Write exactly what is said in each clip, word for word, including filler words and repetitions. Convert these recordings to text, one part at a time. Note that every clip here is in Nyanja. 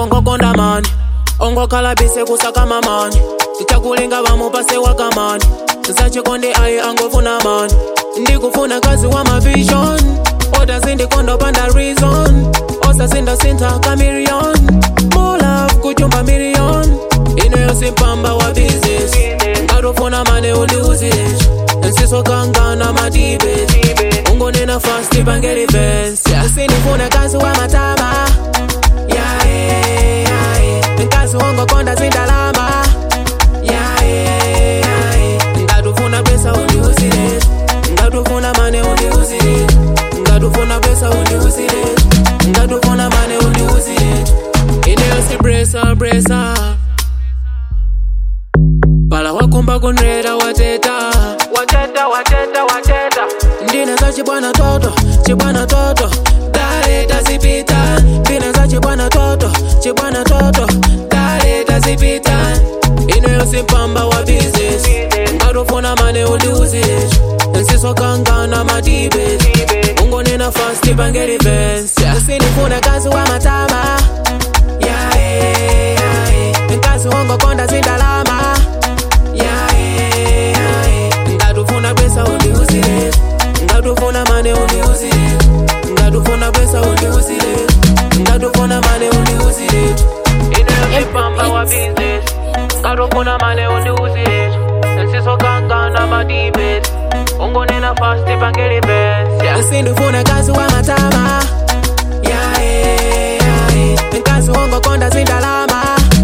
ongokonda mani ongokhala bise kusaka mamani tichakulenga vamupase wakamani tisachikonde aye angofuna mani ndikufuna kazi wa mavision oda zindikonda panda reason osa sinda sinta kamilion more love kuchumba million ineyo simpamba wa business ngarufuna mane uliuzile nsiso kangana madibe ungonena fast ibangeli fence yasinifuna kazi wa matama yae yae kazi ongokonda zindalama yae yae ngatufuna pesa uliuzile ngatufuna mane uliuzile ngatufuna pesa uliuzile ngatufuna mane uliuzile ineyo si bresa bresa pala wakumba kunrera wateta wateta wateta wateta ndina za chibwana toto chibwana toto dale tazipita ndina za chibwana toto chibwana toto dale tazipita ineyo simpamba wa business ngarufuna mane uliuzile nsiso kangana madibe ungonena fast ibangeli fence yasinifuna kazi wa matama yae yae kazi ongokonda zindalama yae yae ngatufuna pesa uliuzile ngatufuna mane uliuzile ngatufuna pesa uliuzile ngatufuna mane uliuzile ineyo simpamba wa business ngatufuna mane uliuzile nsiso kangana madibe ungonena fast ibangeli fence yasinifuna kazi wa matama yae yae kazi ongokonda zindalama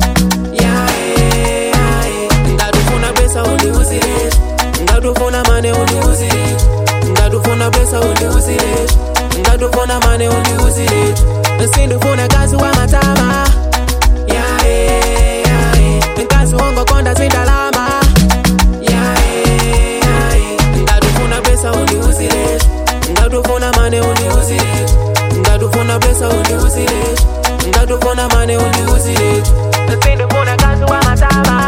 yae yae ngatufuna pesa uliuzile ngatufuna mane uliuzile ngatufuna pesa uliuzile ngatufuna mane uliuzile nsindufuna kazi wa matama yae yae kazi ongokonda zindalama yae yae ngatufuna pesa uliuzile ngatufuna mane uliuzile ngatufuna pesa uliuzile ngatufuna mane uliuzile nsindufuna kazi wa matama